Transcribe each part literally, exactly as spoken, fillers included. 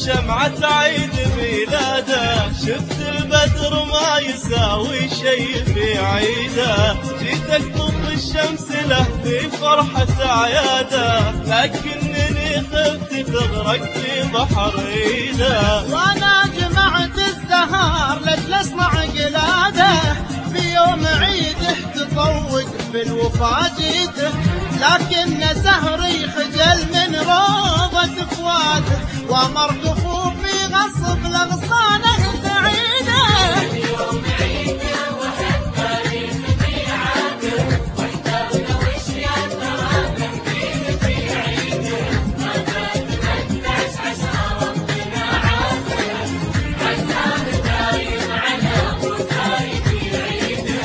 شمعة عيد ميلاده، شفت البدر ما يساوي شي في عيده، جيتك ضد الشمس له في فرحة عياده، لكنني خفت تغرق في بحر عيده. وانا جمعت الزهار لجل اصنع قلاده، في يوم عيده تطوق بالوفا جيده، لكن زهري خجل من روضة فواده، وامر كفوفي غصب لاغصانه تعيده. اليوم عيده وحب تاريخ ميعاده، واحترنا وشيانا تنبيه في عيده، ما فات ثمنتاش عشرة ربنا عافيه، عساه دايم على وفاي في عيده.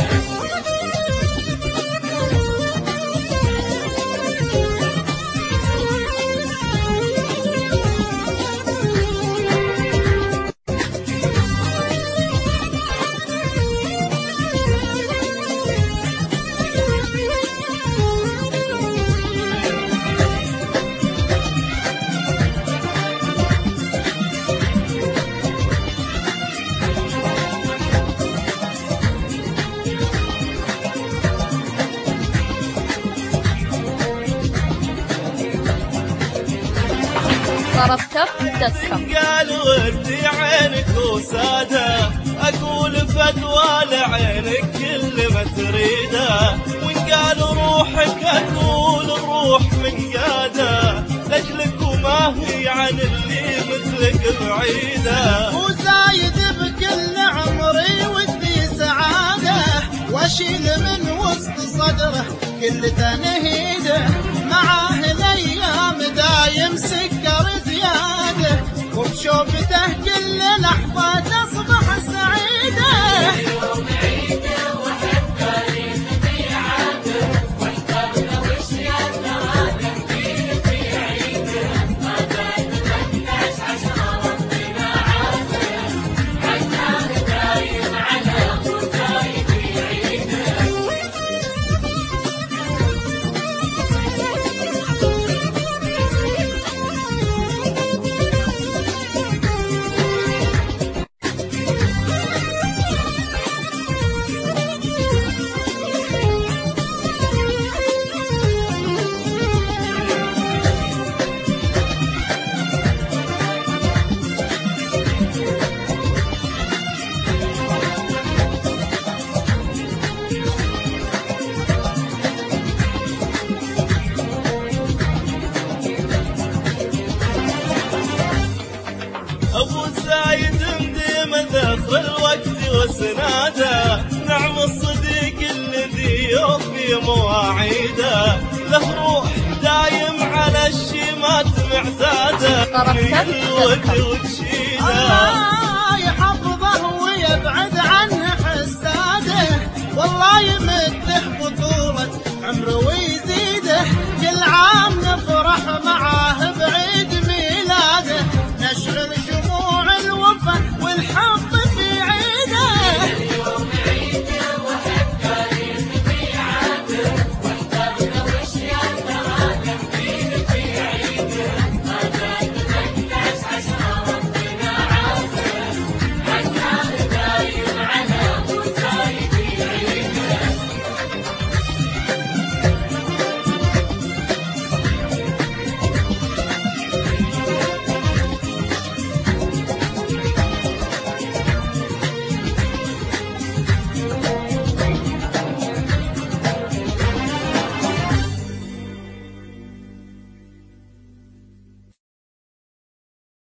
طرب كف دكة. قال وردي عينك وساده، اقول فدوى لعينك كل ما تريده، وان قال روحك اقول الروح من قاده، لاجلك وما هي عن اللي مثلك بعيده. وزايد بكل عمري ودي سعاده، واشيل من وسط صدره كل تنهيده، معاه الايام دايم سكر زياده، وبشوفته كل لحظه تصبح سعيده. اليوم عيده وحب تاريخ ميعاده، واحترنا وشيانا تنبيه في عيده، ما فات ثمنتاش عشرة ربنا عافيه، عساه دايم على وفاي في عيده. ابو زايد مديم ذخر الوقت وسناده، نعم الصديق الذي يوفي مواعيده، له روح دايم على الشيمات معتاده، من الود وتشيده. الله يحفظه ويبعد عنه حساده، والله